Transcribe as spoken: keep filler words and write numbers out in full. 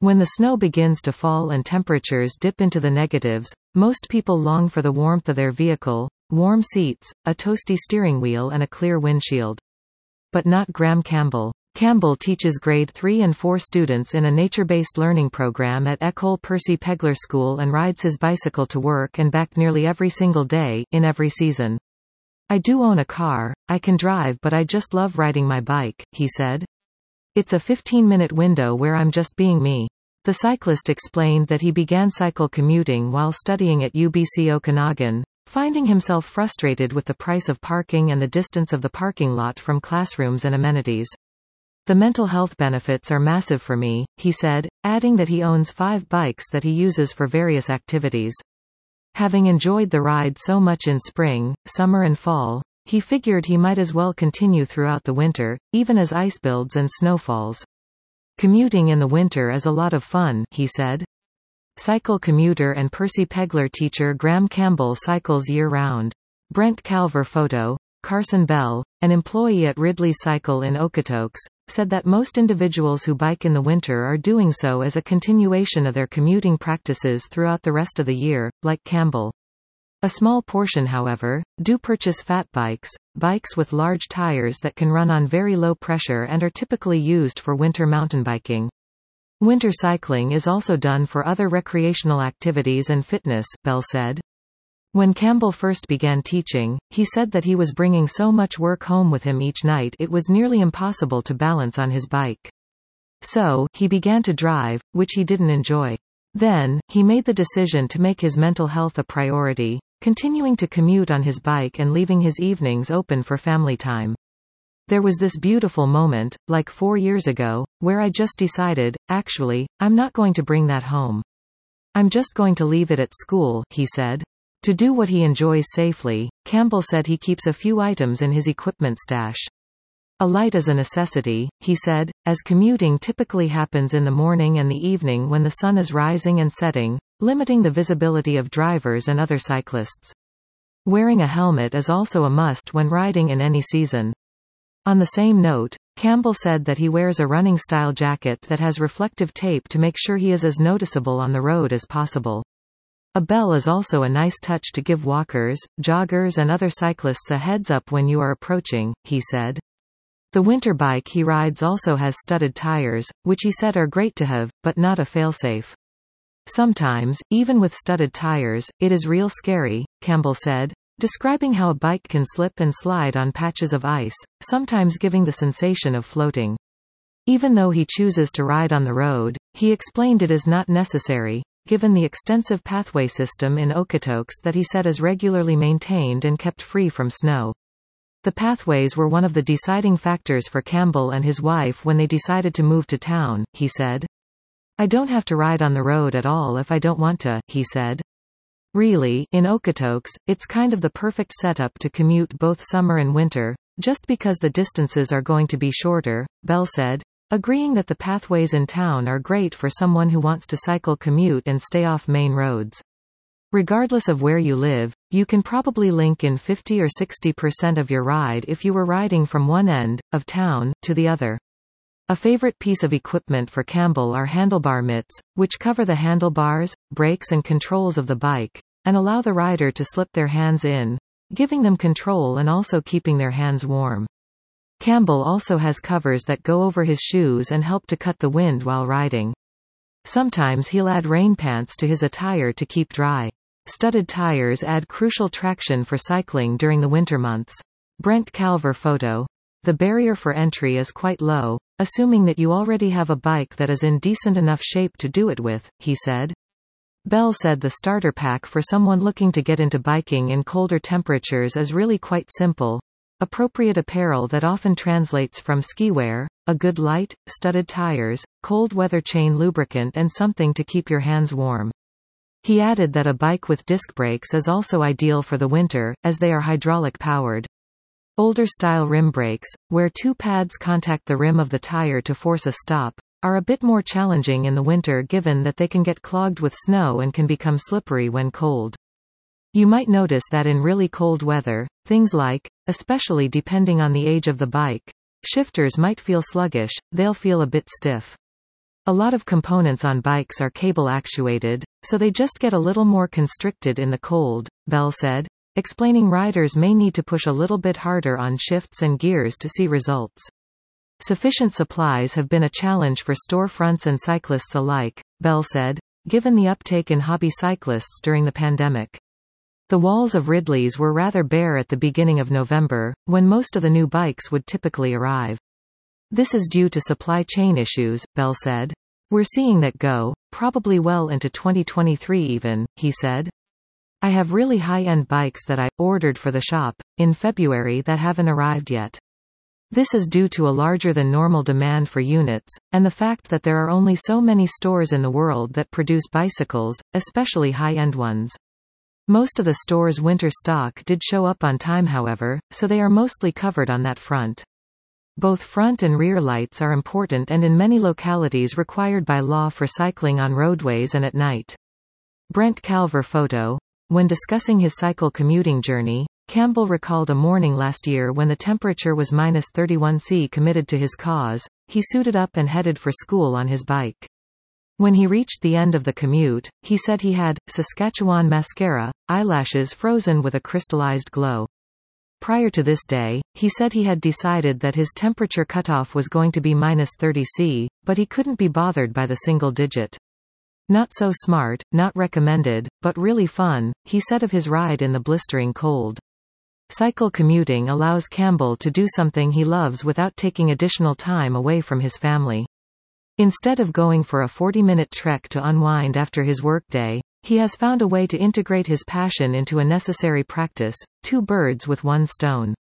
When the snow begins to fall and temperatures dip into the negatives, most people long for the warmth of their vehicle, warm seats, a toasty steering wheel and a clear windshield. But not Graham Campbell. Campbell teaches grade three and four students in a nature-based learning program at École Percy Pegler School and rides his bicycle to work and back nearly every single day, in every season. "I do own a car, I can drive, but I just love riding my bike," he said. "It's a fifteen-minute window where I'm just being me." The cyclist explained that he began cycle commuting while studying at U B C Okanagan, finding himself frustrated with the price of parking and the distance of the parking lot from classrooms and amenities. "The mental health benefits are massive for me," he said, adding that he owns five bikes that he uses for various activities. Having enjoyed the ride so much in spring, summer and fall, he figured he might as well continue throughout the winter, even as ice builds and snow falls. "Commuting in the winter is a lot of fun," he said. Cycle commuter and Percy Pegler teacher Graham Campbell cycles year-round. Brent Calver photo. Carson Bell, an employee at Ridley Cycle in Okotoks, said that most individuals who bike in the winter are doing so as a continuation of their commuting practices throughout the rest of the year, like Campbell. A small portion, however, do purchase fat bikes, bikes with large tires that can run on very low pressure and are typically used for winter mountain biking. Winter cycling is also done for other recreational activities and fitness, Bell said. When Campbell first began teaching, he said that he was bringing so much work home with him each night it was nearly impossible to balance on his bike. So, he began to drive, which he didn't enjoy. Then, he made the decision to make his mental health a priority, continuing to commute on his bike and leaving his evenings open for family time. "There was this beautiful moment, like four years ago, where I just decided, actually, I'm not going to bring that home. I'm just going to leave it at school," he said. To do what he enjoys safely, Campbell said he keeps a few items in his equipment stash. "A light is a necessity," he said, as commuting typically happens in the morning and the evening when the sun is rising and setting, limiting the visibility of drivers and other cyclists. Wearing a helmet is also a must when riding in any season. On the same note, Campbell said that he wears a running-style jacket that has reflective tape to make sure he is as noticeable on the road as possible. A bell is also a nice touch to give walkers, joggers and other cyclists a heads-up when you are approaching, he said. The winter bike he rides also has studded tires, which he said are great to have, but not a failsafe. "Sometimes, even with studded tires, it is real scary," Campbell said, describing how a bike can slip and slide on patches of ice, sometimes giving the sensation of floating. Even though he chooses to ride on the road, he explained it is not necessary, given the extensive pathway system in Okotoks that he said is regularly maintained and kept free from snow. The pathways were one of the deciding factors for Campbell and his wife when they decided to move to town, he said. "I don't have to ride on the road at all if I don't want to," he said. Really, in Okotoks, it's kind of the perfect setup to commute both summer and winter, just because the distances are going to be shorter, Bell said, agreeing that the pathways in town are great for someone who wants to cycle commute and stay off main roads. Regardless of where you live, you can probably link in fifty or sixty percent of your ride if you were riding from one end of town to the other. A favorite piece of equipment for Campbell are handlebar mitts, which cover the handlebars, brakes and controls of the bike, and allow the rider to slip their hands in, giving them control and also keeping their hands warm. Campbell also has covers that go over his shoes and help to cut the wind while riding. Sometimes he'll add rain pants to his attire to keep dry. Studded tires add crucial traction for cycling during the winter months. Brent Calver photo. The barrier for entry is quite low, assuming that you already have a bike that is in decent enough shape to do it with, he said. Bell said the starter pack for someone looking to get into biking in colder temperatures is really quite simple. Appropriate apparel that often translates from ski wear, a good light, studded tires, cold weather chain lubricant and something to keep your hands warm. He added that a bike with disc brakes is also ideal for the winter, as they are hydraulic powered. Older style rim brakes, where two pads contact the rim of the tire to force a stop, are a bit more challenging in the winter given that they can get clogged with snow and can become slippery when cold. You might notice that in really cold weather, things like, especially depending on the age of the bike, shifters might feel sluggish, they'll feel a bit stiff. A lot of components on bikes are cable actuated, so they just get a little more constricted in the cold, Bell said, explaining riders may need to push a little bit harder on shifts and gears to see results. Sufficient supplies have been a challenge for storefronts and cyclists alike, Bell said, given the uptake in hobby cyclists during the pandemic. The walls of Ridley's were rather bare at the beginning of November, when most of the new bikes would typically arrive. This is due to supply chain issues, Bell said. We're seeing that go, probably well into twenty twenty-three even, he said. I have really high-end bikes that I ordered for the shop in February that haven't arrived yet. This is due to a larger than normal demand for units, and the fact that there are only so many stores in the world that produce bicycles, especially high-end ones. Most of the store's winter stock did show up on time however, so they are mostly covered on that front. Both front and rear lights are important and in many localities required by law for cycling on roadways and at night. Brent Calver photo. When discussing his cycle commuting journey, Campbell recalled a morning last year when the temperature was minus thirty-one Celsius. Committed to his cause, he suited up and headed for school on his bike. When he reached the end of the commute, he said he had Saskatchewan mascara, eyelashes frozen with a crystallized glow. Prior to this day, he said he had decided that his temperature cutoff was going to be minus thirty Celsius, but he couldn't be bothered by the single digit. Not so smart, not recommended, but really fun, he said of his ride in the blistering cold. Cycle commuting allows Campbell to do something he loves without taking additional time away from his family. Instead of going for a forty-minute trek to unwind after his workday, he has found a way to integrate his passion into a necessary practice, two birds with one stone.